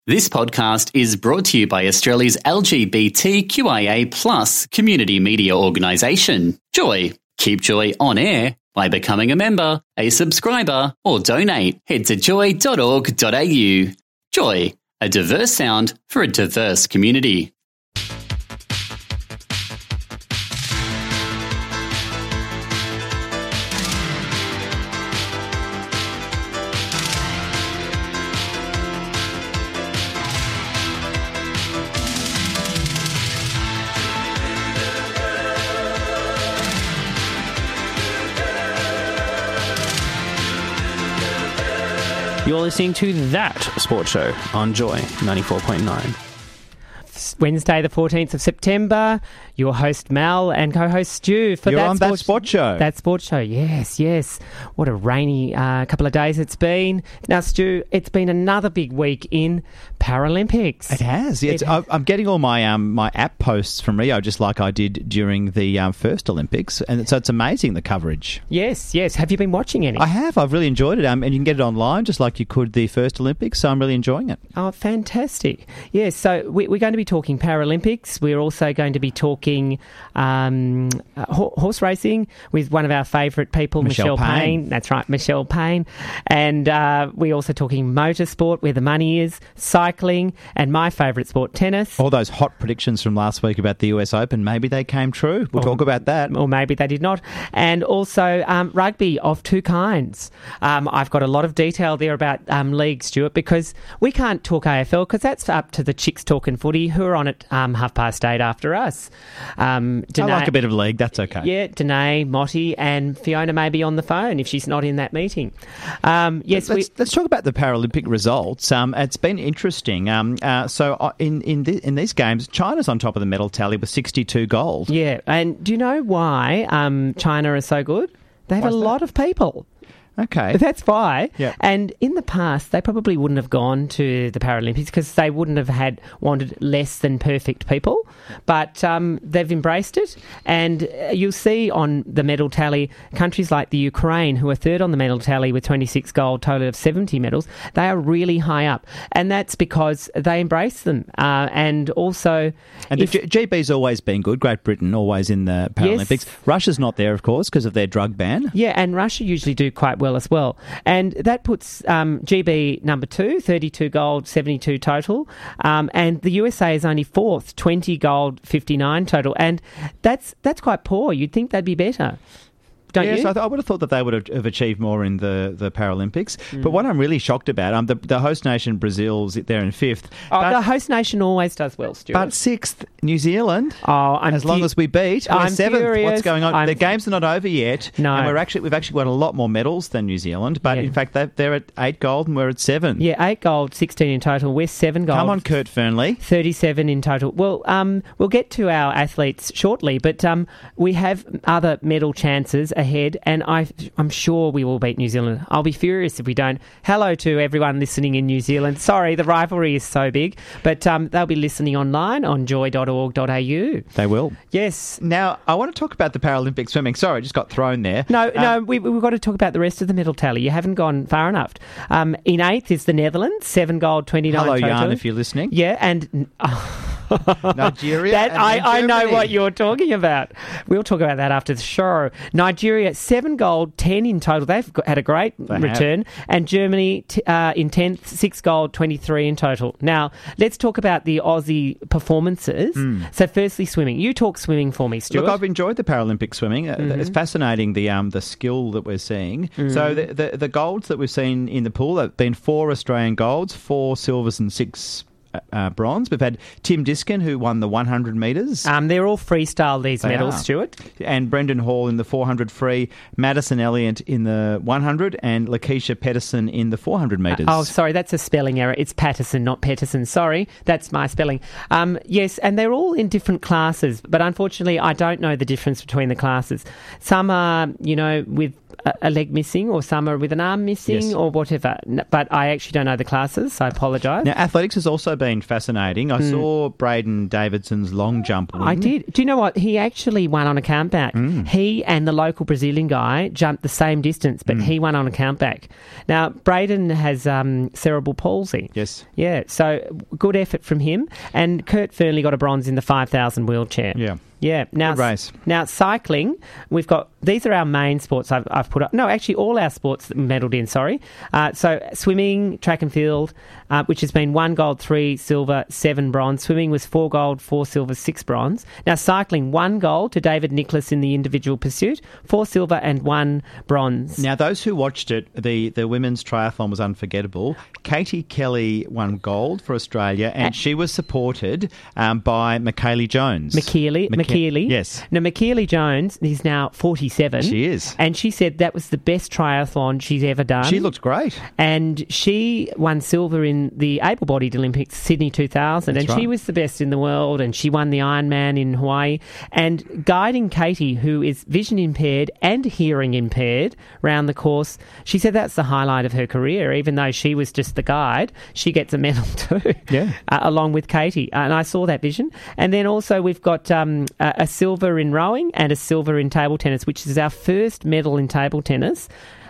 This podcast is brought to you by Australia's LGBTQIA+ community media organisation, Joy. Keep Joy on air by becoming a member, a subscriber, or donate. Head to joy.org.au. Joy, a diverse sound for a diverse community. You're listening to That Sports Show on Joy 94.9. Wednesday, the 14th of September. Your host, Mel, and co-host Stu for That Sports Show. That Sports Show, yes. What a rainy couple of days it's been. Now, Stu, it's been another big week in Paralympics. It has. Yeah, I'm getting all my my app posts from Rio, just like I did during the first Olympics, and so it's amazing, the coverage. Yes. Have you been watching any? I have. I've really enjoyed it, and you can get it online just like you could the first Olympics, so I'm really enjoying it. Oh, fantastic. Yes, so we're going to be talking Paralympics. We're also going to be talking horse racing with one of our favourite people, Michelle Payne. That's right, Michelle Payne. And we're also talking motorsport, where the money is, cycling, and my favourite sport, tennis. All those hot predictions from last week about the US Open, maybe they came true. We'll talk about that. Or maybe they did not. And also rugby of two kinds. I've got a lot of detail there about league, Stuart, because we can't talk AFL because that's up to the Chicks Talking Footy, who are on at 8:30 after us. I like a bit of league, that's okay. Yeah, Danae, Motti and Fiona may be on the phone if she's not in that meeting. Let's talk about the Paralympic results. It's been interesting. So in these games, China's on top of the medal tally with 62 gold. Yeah, and do you know why China is so good? They have a lot of people. Okay. That's why. Yep. And in the past, they probably wouldn't have gone to the Paralympics because they wouldn't have wanted less than perfect people. But they've embraced it. And you'll see on the medal tally, countries like the Ukraine, who are third on the medal tally with 26 gold, total of 70 medals, they are really high up. And that's because they embrace them. And also... And the GB's always been good. Great Britain always in the Paralympics. Yes. Russia's not there, of course, because of their drug ban. Yeah, and Russia usually do quite well as well. And that puts GB number 2, 32 gold, 72 total. And the USA is only fourth, 20 gold, 59 total. And that's quite poor. You'd think they'd be better. Don't you? I would have thought that they would have achieved more in the Paralympics. But what I'm really shocked about, the host nation, Brazil's there in fifth. The host nation always does well, Stuart. But sixth, New Zealand. As long as we beat, we're seventh. Furious. What's going on? The games are not over yet. No. And we've actually got a lot more medals than New Zealand. But in fact, they're at 8 gold and we're at 7. Yeah, 8 gold, 16 in total. We're 7 gold. Come on, Kurt Fernley. 37 in total. Well, we'll get to our athletes shortly, but we have other medal chances ahead, and I'm sure we will beat New Zealand. I'll be furious if we don't. Hello to everyone listening in New Zealand. Sorry, the rivalry is so big, but they'll be listening online on joy.org.au. They will. Yes. Now, I want to talk about the Paralympic swimming. Sorry, I just got thrown there. No, we've got to talk about the rest of the medal tally. You haven't gone far enough. In 8th is the Netherlands, 7 gold, 29 total. Hello, Jan, if you're listening. Yeah, and... Nigeria. I know what you're talking about. We'll talk about that after the show. Nigeria, 7 gold, 10 in total. They've had a great return. And Germany in 10th, 6 gold, 23 in total. Now, let's talk about the Aussie performances. So firstly, swimming. You talk swimming for me, Stuart. Look, I've enjoyed the Paralympic swimming. It's fascinating, the skill that we're seeing. So the golds that we've seen in the pool have been 4 Australian golds, 4 silvers and 6 bronze. We've had Tim Diskin, who won the 100 metres. They're all freestyle, these medals, Stuart. And Brendan Hall in the 400 free, Madison Elliott in the 100, and Lakeisha Pedersen in the 400 metres. Sorry, that's a spelling error. It's Patterson, not Petterson. Sorry, that's my spelling. Yes, and they're all in different classes, but unfortunately I don't know the difference between the classes. Some are, with a leg missing, or some are with an arm missing, Yes. or whatever. But I actually don't know the classes, so I apologise. Now, athletics has also been fascinating. I saw Braden Davidson's long jump win. I did. Do you know what? He actually won on a countback. He and the local Brazilian guy jumped the same distance, but he won on a countback. Now, Braden has cerebral palsy. Yes. Yeah, so good effort from him. And Kurt Fernley got a bronze in the 5,000 wheelchair. Yeah. Yeah. Now, Good race. Now, cycling, we've got, these are our main sports I've put up. No, actually, all our sports that medalled in, sorry. So swimming, track and field, which has been 1 gold, 3 silver, 7 bronze. Swimming was 4 gold, 4 silver, 6 bronze. Now, cycling, 1 gold to David Nicholas in the individual pursuit, 4 silver and 1 bronze. Now, those who watched it, the women's triathlon was unforgettable. Katie Kelly won gold for Australia, and she was supported by Michaeli Jones. McKeely. Yes. Now, McKeely Jones is now 47. She is. And she said that was the best triathlon she's ever done. She looked great. And she won silver in the able-bodied Olympics, Sydney 2000. That's and she right. was the best in the world. And she won the Ironman in Hawaii. And guiding Katie, who is vision impaired and hearing impaired, round the course, she said that's the highlight of her career. Even though she was just the guide, she gets a medal too. Yeah. Along with Katie. And I saw that vision. And then also we've got a silver in rowing and a silver in table tennis, which is our first medal in table tennis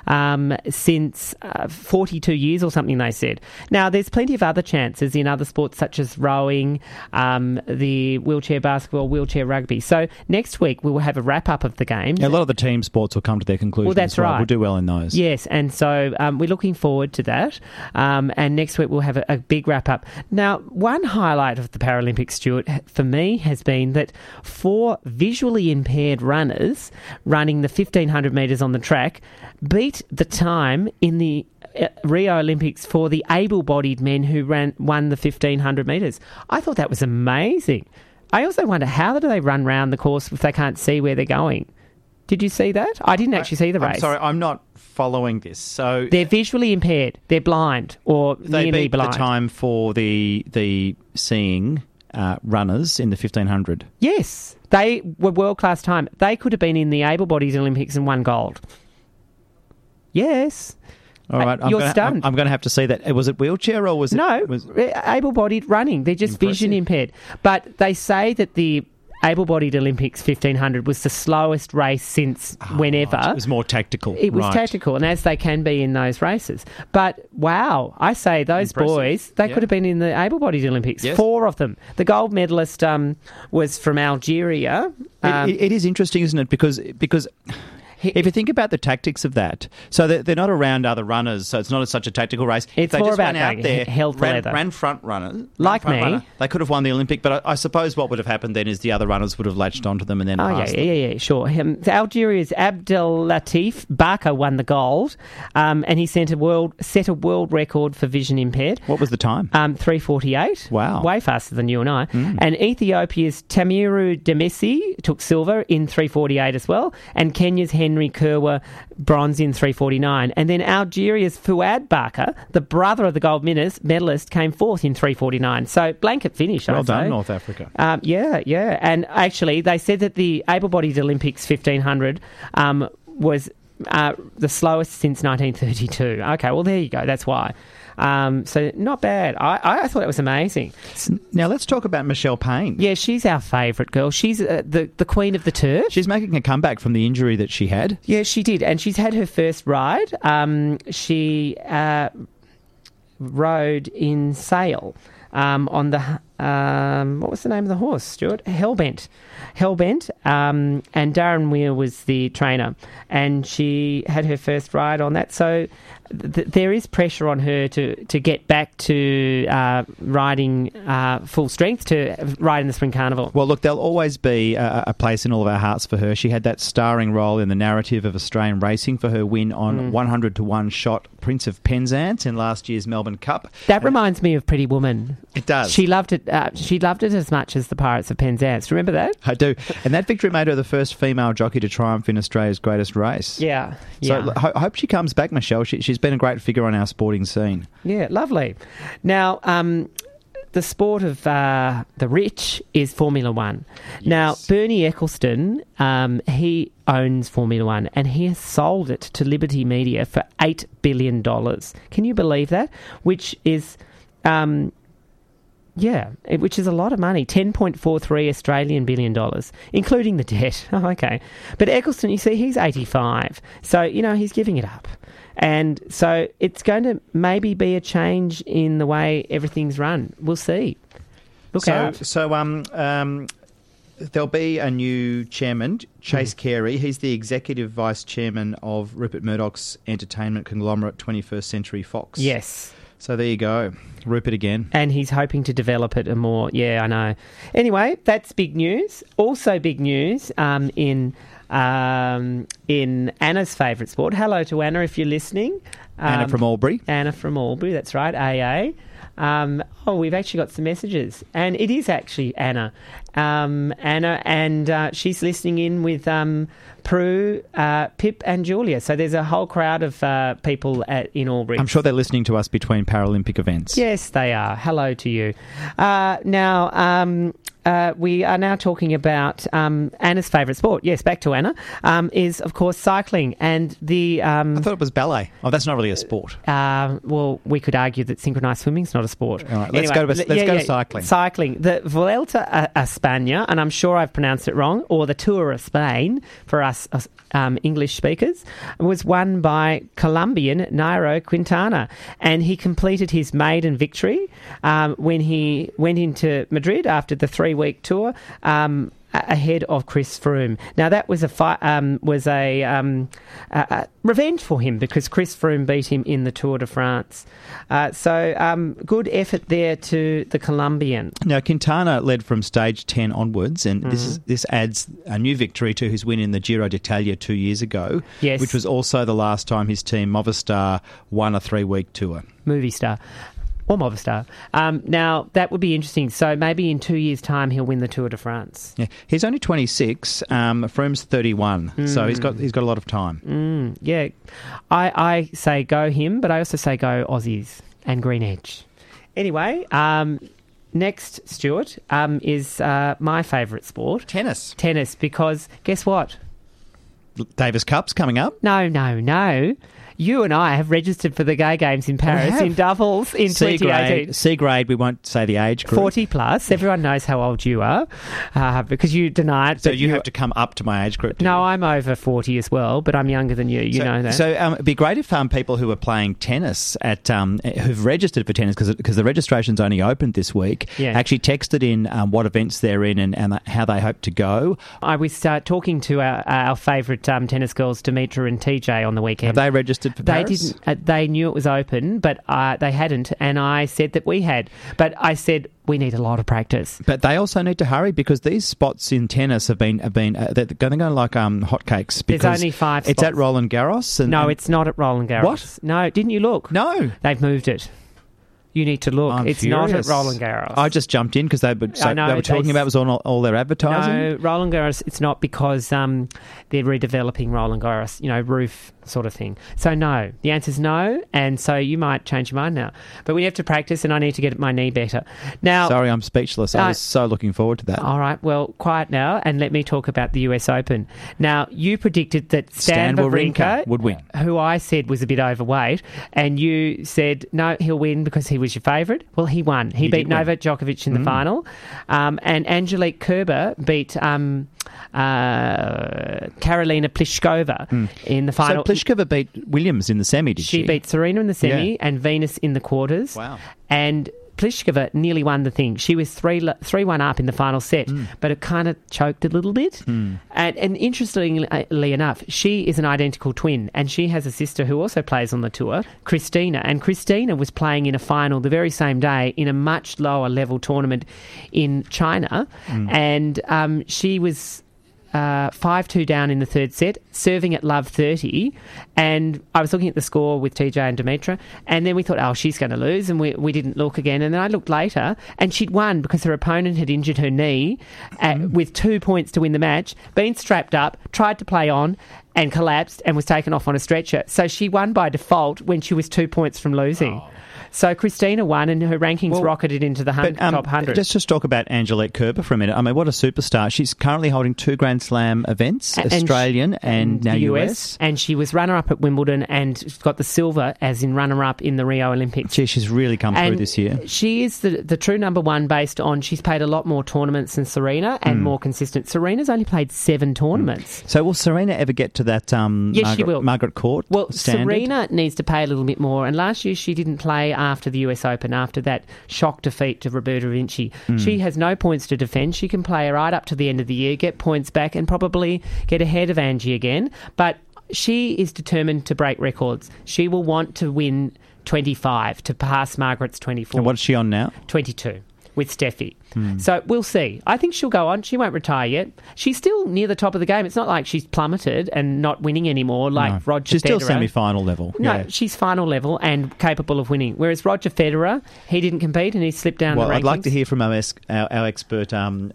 since 42 years or something, they said. Now, there's plenty of other chances in other sports such as rowing, the wheelchair basketball, wheelchair rugby. So next week we will have a wrap-up of the games. A lot of the team sports will come to their conclusion. Well, that's as well. right. We'll do well in those. Yes, and so we're looking forward to that. And next week we'll have a big wrap-up. Now, one highlight of the Paralympics, Stuart, for me has been that 4 visually impaired runners running the 1,500 metres on the track beat the time in the Rio Olympics for the able-bodied men who won the 1,500 metres. I thought that was amazing. I also wonder, how do they run round the course if they can't see where they're going? Did you see that? I didn't actually see the race. I'm sorry, I'm not following this. So they're visually impaired. They're blind or they nearly beat blind. the time for the seeing runners in the 1,500. Yes, they were world-class time. They could have been in the able-bodied Olympics and won gold. Yes. All right, You're stunned. I'm going to have to see that. Was it wheelchair or was it? No, Was, able-bodied running. They're just vision impaired. But they say that the able-bodied Olympics 1,500 was the slowest race since whenever. Right. It was more tactical. It was Right. tactical, and as they can be in those races. But, wow, I say those Impressive. boys, they Yeah. could have been in the able-bodied Olympics. Yes. 4 of them. The gold medalist was from Algeria. It is interesting, isn't it? Because if you think about the tactics of that, so they're not around other runners, so it's not such a tactical race. It's They more just about went out going there, hell to leather. ran front runners. Like me. They could have won the Olympic, but I suppose what would have happened then is the other runners would have latched onto them and then passed them. Yeah, sure. Algeria's Abdel Latif Barka won the gold, and he set a world record for vision impaired. What was the time? 3:48. Wow. Way faster than you and I. And Ethiopia's Tamiru Demesi took silver in 3:48 as well, and Kenya's Henry Kerwa bronze in 3:49. And then Algeria's Fouad Barka, the brother of the gold medalist, came 4th in 3:49. So blanket finish, Well I'd say. done, North Africa. Yeah. And actually, they said that the able-bodied Olympics 1,500 was the slowest since 1932. Okay, well, there you go. That's why. So not bad. I thought it was amazing. Now let's talk about Michelle Payne. Yeah, she's our favourite girl. She's the queen of the turf. She's making a comeback from the injury that she had. Yeah, she did. And she's had her first ride. She rode in Sale on the... what was the name of the horse, Stuart? Hellbent. And Darren Weir was the trainer. And she had her first ride on that. So there is pressure on her to get back to riding full strength, to ride in the Spring Carnival. Well, look, there'll always be a place in all of our hearts for her. She had that starring role in the narrative of Australian racing for her win on 100-to-1 shot Prince of Penzance in last year's Melbourne Cup. That reminds me of Pretty Woman. It does. She loved it. She loved it as much as the Pirates of Penzance. Remember that? I do. And that victory made her the first female jockey to triumph in Australia's greatest race. Yeah. So I hope she comes back, Michelle. She's been a great figure on our sporting scene. Yeah, lovely. Now, the sport of the rich is Formula One. Yes. Now, Bernie Ecclestone, he owns Formula One, and he has sold it to Liberty Media for $8 billion. Can you believe that? Which is... which is a lot of money, $10.43 Australian billion, including the debt. Oh, okay. But Ecclestone, you see, he's 85. So, he's giving it up. And so it's going to maybe be a change in the way everything's run. We'll see. Look out. So, there'll be a new chairman, Chase Carey. He's the executive vice chairman of Rupert Murdoch's entertainment conglomerate 21st Century Fox. Yes. So there you go. Rupert again. And he's hoping to develop it more. Yeah, I know. Anyway, that's big news. Also big news in Anna's favourite sport. Hello to Anna if you're listening. Anna from Albury. Anna from Albury, that's right, AA. We've actually got some messages. And it is actually Anna. Anna, and she's listening in with Prue, Pip and Julia. So there's a whole crowd of people in Albury. I'm sure they're listening to us between Paralympic events. Yes, they are. Hello to you. Now, we are now talking about Anna's favourite sport. Yes, back to Anna, is, of course, cycling. And the... I thought it was ballet. Oh, that's not really a sport. Well, we could argue that synchronised swimming is not a sport. All right, let's go to cycling. Cycling. The Vuelta a España, and I'm sure I've pronounced it wrong, or the Tour of Spain, for us English speakers, was won by Colombian Nairo Quintana. And he completed his maiden victory when he went into Madrid after the 3-week tour, ahead of Chris Froome. Now that was a revenge for him because Chris Froome beat him in the Tour de France. So good effort there to the Colombian. Now Quintana led from stage 10 onwards, and this adds a new victory to his win in the Giro d'Italia 2 years ago, yes, which was also the last time his team Movistar won a 3-week tour. Movistar. Or Movistar. Now, that would be interesting. So maybe in 2 years' time he'll win the Tour de France. Yeah, he's only 26. Froome's 31, so he's got a lot of time. Yeah, I say go him, but I also say go Aussies and Green Edge. Anyway, next, Stuart, is my favourite sport. Tennis. Tennis, because guess what? Davis Cup's coming up. No. You and I have registered for the Gay Games in Paris in doubles in 2018. C grade, we won't say the age group. 40 plus. Everyone knows how old you are because you deny it. So you have to come up to my age group. No, I'm over 40 as well, but I'm younger than you. You know that. So it'd be great if people who are playing tennis who've registered for tennis, because the registration's only opened this week, actually texted in what events they're in and how they hope to go. I was talking to our favourite tennis girls, Demetra and TJ, on the weekend. Have they registered? They didn't. They knew it was open, but they hadn't. And I said that we had. But I said we need a lot of practice. But they also need to hurry because these spots in tennis have been they're going like hotcakes. There's only 5 spots. It's at Roland Garros. No, it's not at Roland Garros. What? No, didn't you look? No, they've moved it. You need to look. It's furious. Not at Roland Garros. I just jumped in because they were talking about it was all their advertising. No, Roland Garros, it's not because they're redeveloping Roland Garros, roof sort of thing. So no, the answer's no, and so you might change your mind now. But we have to practice, and I need to get my knee better. Now, sorry, I'm speechless. I was so looking forward to that. All right, well, quiet now, and let me talk about the US Open. Now, you predicted that Stan Wawrinka would win, who I said was a bit overweight, and you said no, he'll win because he was your favourite. Well, he won. He beat Novak Djokovic in the final, and Angelique Kerber beat Karolina Pliskova in the final. So Pliskova beat Williams in the semi, did she? She beat Serena in the semi and Venus in the quarters. Wow. And Pliskova nearly won the thing. She was 3-1 up in the final set, but it kind of choked a little bit. And interestingly enough, she is an identical twin, and she has a sister who also plays on the tour, Christina. And Christina was playing in a final the very same day in a much lower level tournament in China, and she was 5-2 down in the third set, serving at love 30, and I was looking at the score with TJ and Demetra, and then we thought, oh, she's going to lose, and we didn't look again, and then I looked later, and she'd won because her opponent had injured her knee with 2 points to win the match, been strapped up, tried to play on, and collapsed and was taken off on a stretcher. So she won by default when she was 2 points from losing. So Christina won, and her rankings Well, rocketed into the top 100. Let's just talk about Angelique Kerber for a minute. I mean, what a superstar. She's currently holding 2 Grand Slam events, Australian and now US. And she was runner-up at Wimbledon and got the silver as in runner-up in the Rio Olympics. Gee, she's really come through this year. She is the true number one based on she's played a lot more tournaments than Serena and more consistent. Serena's only played 7 tournaments. So will Serena ever get to that Yes, she will. Margaret Court standard? Serena needs to pay a little bit more. And last year she didn't play after the US Open, after that shock defeat to Roberta Vinci. She has no points to defend. She can play right up to the end of the year, get points back and probably get ahead of Angie again. But she is determined to break records. She will want to win 25 to pass Margaret's 24. And what's she on now? 22 with Steffi. So we'll see. I think she'll go on. She won't retire yet. She's still near the top of the game. It's not like she's plummeted and not winning anymore like Roger Federer. She's still semi-final level. No, she's final level and capable of winning. Whereas Roger Federer, he didn't compete and he slipped down the rankings. I'd like to hear from our expert on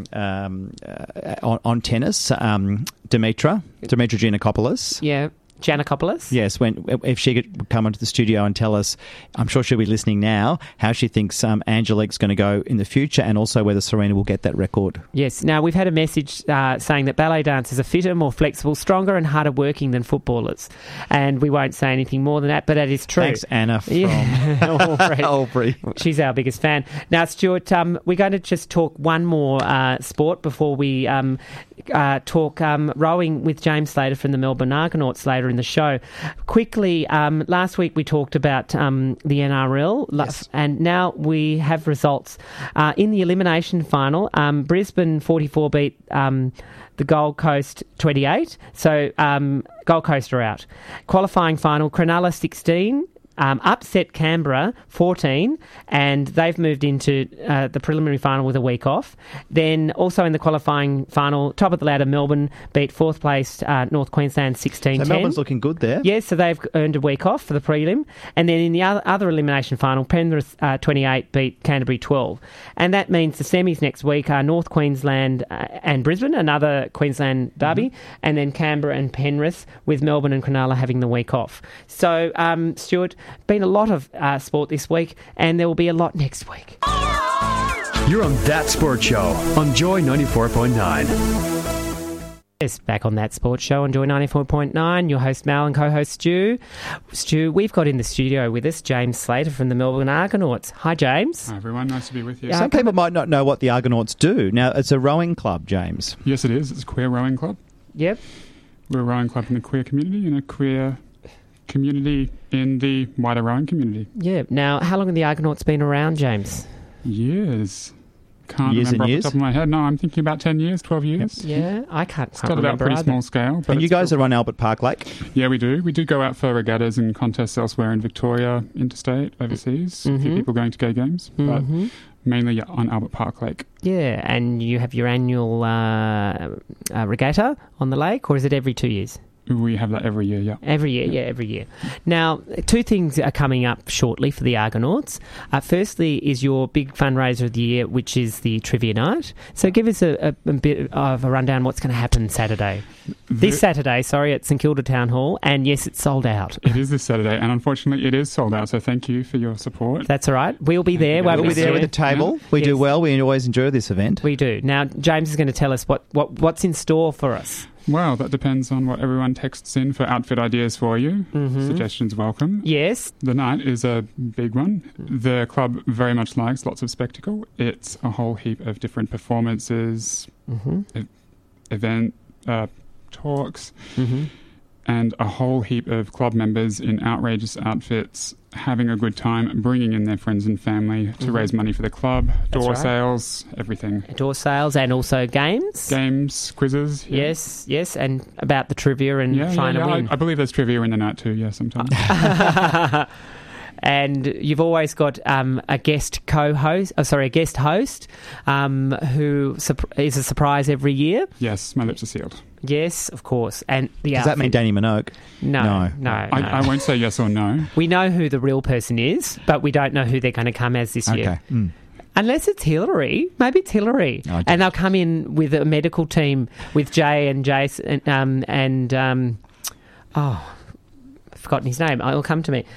tennis, Dimitra Giannakopoulos. Yeah. Giannakopoulos? Yes, if she could come onto the studio and tell us, I'm sure she'll be listening now, how she thinks Angelique's going to go in the future and also whether Serena will get that record. Yes. Now, we've had a message saying that ballet dancers are fitter, more flexible, stronger and harder working than footballers. And we won't say anything more than that, but that is true. Thanks, Anna from Albury. She's our biggest fan. Now, Stuart, we're going to just talk one more sport before we talk rowing with James Slater from the Melbourne Argonauts later in the show. Quickly, last week we talked about the NRL, yes. And now we have results. In the elimination final, Brisbane 44 beat the Gold Coast 28, so Gold Coast are out. Qualifying final, Cronulla 16, upset Canberra 14, and they've moved into the preliminary final with a week off. Then also in the qualifying final, top of the ladder, Melbourne beat 4th place North Queensland 16-10. So Melbourne's looking good there. Yes, so they've earned a week off for the prelim. And then in the other elimination final, Penrith 28 beat Canterbury 12. And that means the semis next week are North Queensland and Brisbane, another Queensland derby, and then Canberra and Penrith, with Melbourne and Cronulla having the week off. So, Stuart, been a lot of sport this week, and there will be a lot next week. You're on That Sports Show on Joy 94.9. Yes, back on That Sports Show on Joy 94.9. Your host Mal and co-host Stu. Stu, we've got in the studio with us James Slater from the Melbourne Argonauts. Hi, James. Hi, everyone. Nice to be with you. Some people might not know what the Argonauts do. Now, it's a rowing club, James. Yes, it is. It's a queer rowing club. Yep. We're a rowing club in the queer community and a queer community in the wider rowing community. Yeah. Now, how long have the Argonauts been around, James? Years. Can't Years remember and off years? the top of my head. No, I'm thinking about 10 years, 12 years. Yeah, I can't Started out remember pretty either. small scale. But And you it's guys cool. are on Albert Park Lake? Yeah, we do. We do go out for regattas and contests elsewhere in Victoria, interstate, overseas. A few people going to gay games, but mainly on Albert Park Lake. Yeah, and you have your annual regatta on the lake, or is it every 2 years? We have that every year, yeah. Every year. Now, 2 things are coming up shortly for the Argonauts. Firstly is your big fundraiser of the year, which is the Trivia Night. So give us a bit of a rundown what's going to happen Saturday. This Saturday, at St Kilda Town Hall. And yes, it's sold out. It is this Saturday, and unfortunately it is sold out, so thank you for your support. That's all right. We'll be there. We'll We'll be there with a table. We do well. We always enjoy this event. We do. Now, James is going to tell us what's in store for us. Well, that depends on what everyone texts in for outfit ideas for you. Suggestions welcome. Yes. The night is a big one. The club very much likes lots of spectacle. It's a whole heap of different performances, event talks, and a whole heap of club members in outrageous outfits having a good time, bringing in their friends and family to raise money for the club, door sales, everything. Door sales and also games. Games, quizzes. Yeah. Yes, and about the trivia and trying to win. I believe there's trivia in the night too, yeah, sometimes. And you've always got a guest host who is a surprise every year. Yes, my lips are sealed. Yes, of course. And Does that mean Danny Minogue? No. I won't say yes or no. We know who the real person is, but we don't know who they're going to come as this year. Okay. Unless it's Hillary. Maybe it's Hillary. Oh, and they'll come in with a medical team with Jay and Jason forgotten his name. It'll come to me.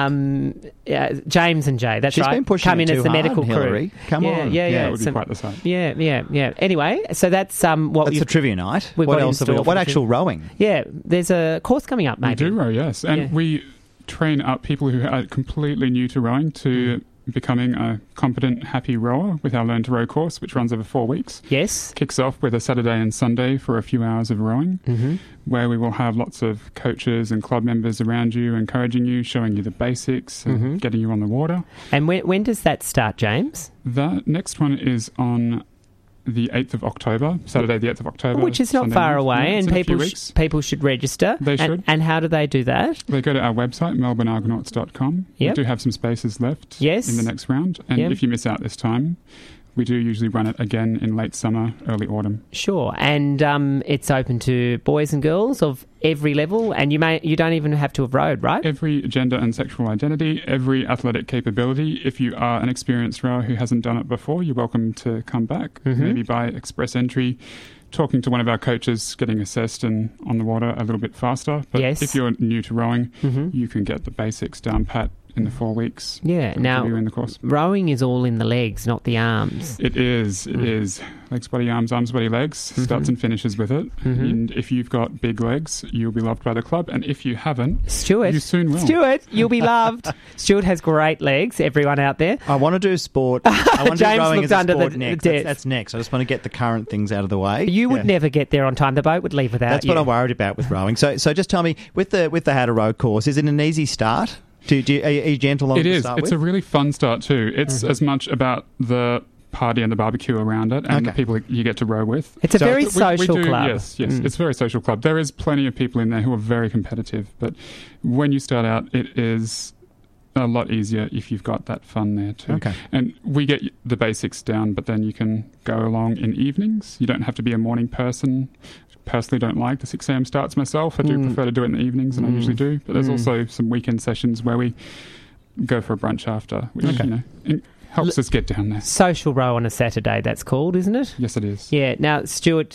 James and Jay. That's She's right. been pushing come it in too as the hard, medical Hillary. crew. Come on. Yeah. It would be quite the sight. Yeah. Anyway, so that's what That's we've the trivia night. we've What got in else have we store got? for What the actual rowing? Yeah, there's a course coming up, maybe. We do row, yes. And Yeah. we train up people who are completely new to rowing to becoming a competent, happy rower with our Learn to Row course, which runs over 4 weeks. Yes. Kicks off with a Saturday and Sunday for a few hours of rowing, where we will have lots of coaches and club members around you, encouraging you, showing you the basics, and getting you on the water. And when does that start, James? The next one is on the 8th of October, Saturday the 8th of October. Which is not Sunday far night. away, Yeah, it's and in a few people weeks. people should register. They should. And how do they do that? They go to our website, melbourneargonauts.com. Yep. We do have some spaces left Yes. in the next round. And Yep. if you miss out this time, we do usually run it again in late summer, early autumn. Sure, and it's open to boys and girls of every level, and you don't even have to have rowed, right? Every gender and sexual identity, every athletic capability. If you are an experienced rower who hasn't done it before, you're welcome to come back, maybe by express entry, talking to one of our coaches, getting assessed and on the water a little bit faster. But Yes. if you're new to rowing, you can get the basics down pat in the 4 weeks. Yeah. Now, You're in the course. rowing is all in the legs, not the arms. It is. Legs, body, arms, body, legs. Starts and finishes with it. And if you've got big legs, you'll be loved by the club. And if you haven't, Stuart, you soon will. Stuart, you'll be loved. Stuart has great legs. Everyone out there. I want to do sport. I want to James do rowing looked as a under sport the next. desk. That's next. I just want to get the current things out of the way. You would Yeah. never get there on time. The boat would leave without That's you. what I'm worried about with rowing. So just tell me, with the How to Row course, is it an easy start? Are you gentle on It to is. start It's with? a really fun start too. It's as much about the party and the barbecue around it and the Okay. people you get to row with. It's a So very We social do, club. Yes, it's a very social club. There is plenty of people in there who are very competitive, but when you start out, it is a lot easier if you've got that fun there too. Okay. And we get the basics down, but then you can go along in evenings. You don't have to be a morning person. Personally don't like the 6 a.m. starts myself. I do prefer to do it in the evenings, and I usually do. But there's also some weekend sessions where we go for a brunch after, which it helps us get down there. Social row on a Saturday, that's called, isn't it? Yes, it is. Yeah. Now, Stuart,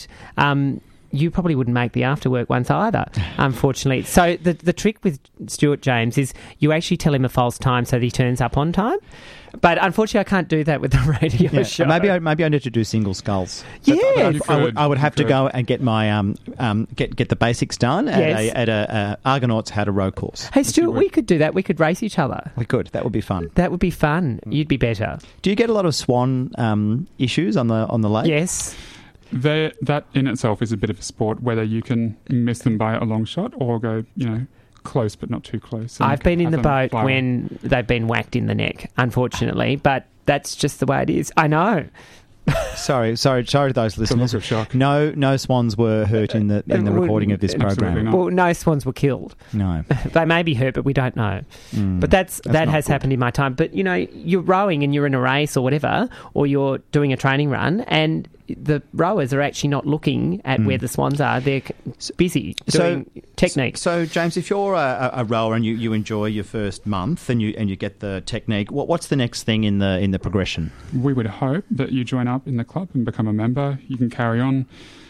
you probably wouldn't make the after work ones either, unfortunately. So the trick with Stuart James is you actually tell him a false time so that he turns up on time. But unfortunately, I can't do that with the radio show. Maybe I need to do single sculls. Yeah. I would have to go and get my get the basics done Yes. at a Argonauts How to Row course. Hey, Stuart, we could do that. We could race each other. We could. That would be fun. That would be fun. You'd be better. Do you get a lot of swan issues on the lake? Yes. That in itself is a bit of a sport, whether you can miss them by a long shot or go, close but not too close. and I've been in have the them boat fly when they've been whacked in the neck, unfortunately, but that's just the way it is. I know. Sorry to those listeners. look of shock. No swans were hurt in the recording of this Absolutely program. not. Well, no swans were killed. No. They may be hurt, but we don't know. But that not has good. happened in my time. But, you're rowing and you're in a race or whatever, or you're doing a training run, and the rowers are actually not looking at where the swans are. They're busy doing techniques. So, James, if you're a rower and you enjoy your first month and you get the technique, what's the next thing in the progression? We would hope that you join up in the club and become a member. You can carry on.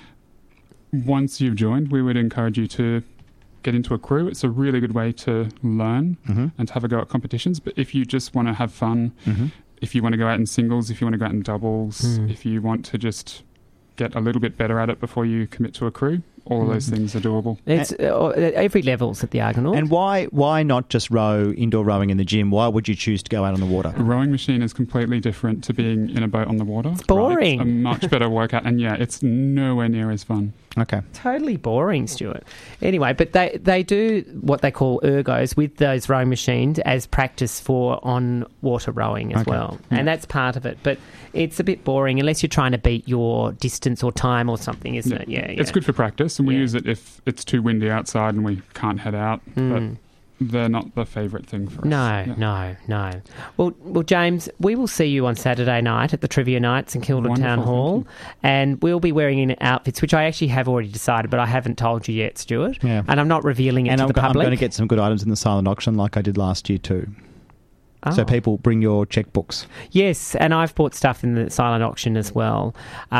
Once you've joined, we would encourage you to get into a crew. It's a really good way to learn and to have a go at competitions. But if you just want to have fun, if you want to go out in singles, if you want to go out in doubles, if you want to just get a little bit better at it before you commit to a crew, all of those things are doable. It's every level's at the Argonauts. And why not just row indoor rowing in the gym? Why would you choose to go out on the water? A rowing machine is completely different to being in a boat on the water. It's boring. a much better workout. And it's nowhere near as fun. Okay. Totally boring, Stuart. Anyway, but they do what they call ergos with those rowing machines as practice for on-water rowing as well. And that's part of it. But it's a bit boring unless you're trying to beat your distance or time or something, isn't it? Yeah. It's good for practice, and we use it if it's too windy outside and we can't head out. But they're not the favourite thing for us. No. Well, James, we will see you on Saturday night at the Trivia Nights in Kilda Wonderful, Town Hall, thank and we'll be wearing in outfits, which I actually have already decided, but I haven't told you yet, Stuart. Yeah. And I'm not revealing it And to I'm the public. going to get some good items in the silent auction like I did last year too. So people bring your checkbooks. Yes, and I've bought stuff in the silent auction as well.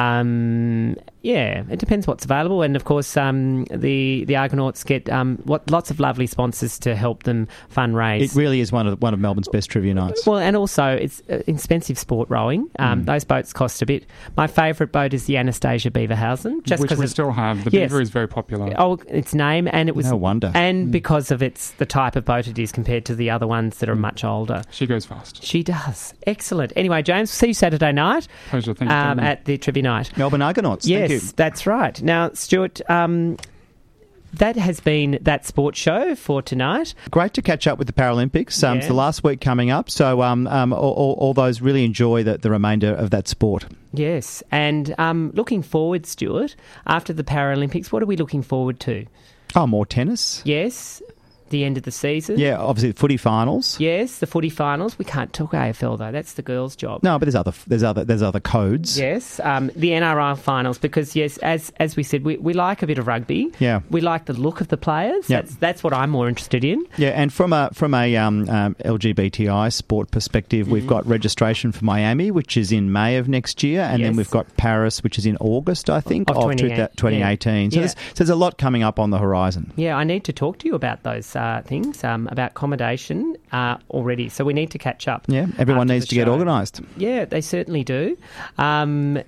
Yeah, it depends what's available, and of course, the Argonauts get lots of lovely sponsors to help them fundraise. It really is one of Melbourne's best trivia nights. Well, and also it's expensive sport rowing. Those boats cost a bit. My favourite boat is the Anastasia Beaverhausen, just which we still have. The Beaver is very popular. Oh, its name, and it was no wonder, and because of the type of boat it is compared to the other ones that are much older. She goes fast. She does. Excellent. Anyway, James, see you Saturday night. Pleasure. Thank you. At the trivia night. Melbourne Argonauts. Yes, thank you. That's right. Now, Stuart, that has been that sports show for tonight. Great to catch up with the Paralympics. It's the last week coming up, so all those really enjoy the remainder of that sport. Yes, and looking forward, Stuart, after the Paralympics, what are we looking forward to? Oh, more tennis. Yes. The end of the season. Yeah, obviously the footy finals. Yes, the footy finals. We can't talk AFL though. That's the girls' job. No, but there's other codes. Yes, the NRL finals, because yes, as we said, we like a bit of rugby. Yeah, we like the look of the players. Yep. That's what I'm more interested in. Yeah, and from a LGBTI sport perspective, we've got registration for Miami, which is in May of next year, and then we've got Paris, which is in August, I think, of 2018. So there's a lot coming up on the horizon. Yeah, I need to talk to you about those things, about accommodation already. So we need to catch up. Yeah, everyone needs to get organised. Yeah, they certainly do. We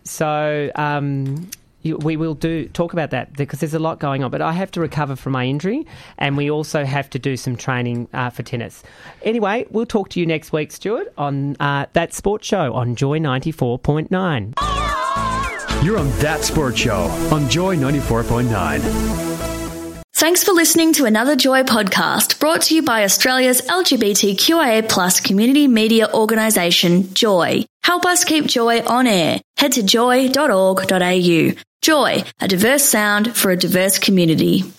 will talk about that because there's a lot going on. But I have to recover from my injury, and we also have to do some training for tennis. Anyway, we'll talk to you next week, Stuart, on That Sports Show on Joy 94.9. You're on That Sports Show on Joy 94.9. Thanks for listening to another Joy podcast brought to you by Australia's LGBTQIA+ community media organisation, Joy. Help us keep Joy on air. Head to joy.org.au. Joy, a diverse sound for a diverse community.